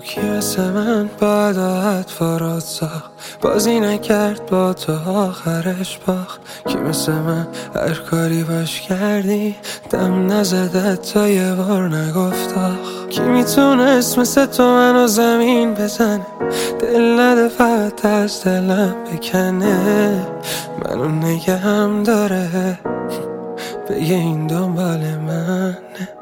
کی مثل من باید آهد فاراد ساخت، بازی نکرد با تو آخرش باخت. کی مثل من هر کاری باش کردی دم نزده تا یه بار نگفت آخ. کی میتونست مثل تو منو زمین بزنه، دل نده فقط از دلم بکنه، منو نگهم داره بگه این دنبال منه.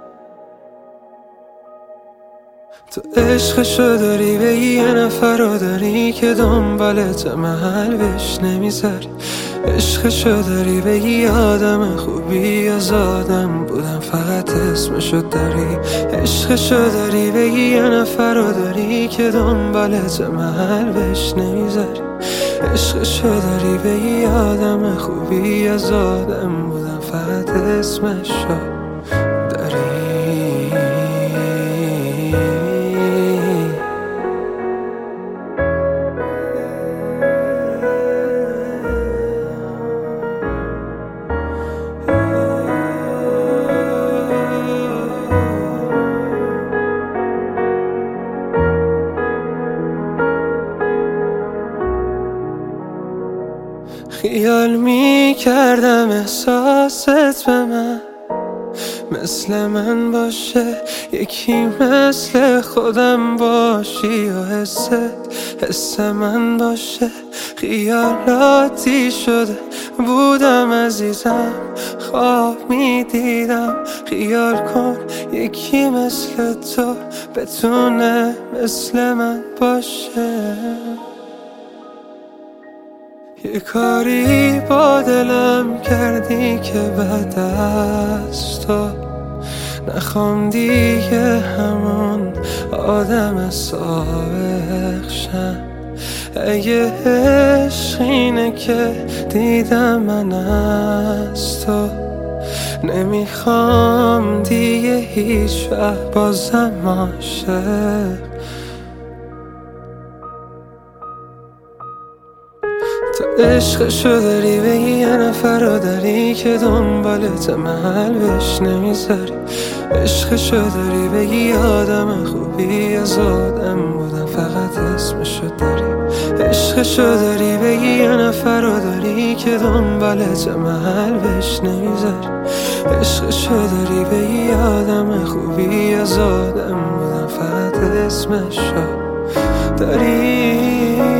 تو عشقشو داری بگی یه نفر رو داری که دنبالت محل بهش نمیذاری. عشقشو داری بگی آدم خوبی از آدم بودم فقط اسمشو داری. عشقشو داری بگی یه نفر رو داری که دنبالت محل بهش نمیذاری. عشقشو داری بگی آدم خوبی از آدم بودم فقط اسمشو داری. خیال می کردم احساست به من مثل من باشه، یکی مثل خودم باشی و حس من باشه. خیالاتی شده بودم عزیزم، خواب می دیدم خیال کن یکی مثل تو بتونه مثل من باشه. یه کاری با دلم کردی که بعد از تو نخوام دیگه همون آدم سابق شم. اگه عشق اینه که دیدم من از تو، نمیخوام دیگه هیچ وقت بازم عاشق. تو عشقشو داری بگی یه نفر رو داری که دنبالت محل بهش نمیذاری. عشقشو داری بگی آدم خوبی از آدم بودم فقط اسمشو داری. عشقشو داری بگی یه نفر رو داری که دنبالت محل بهش نمیذاری. عشقشو داری بگی آدم خوبی از آدم بودم فقط اسمشو داری.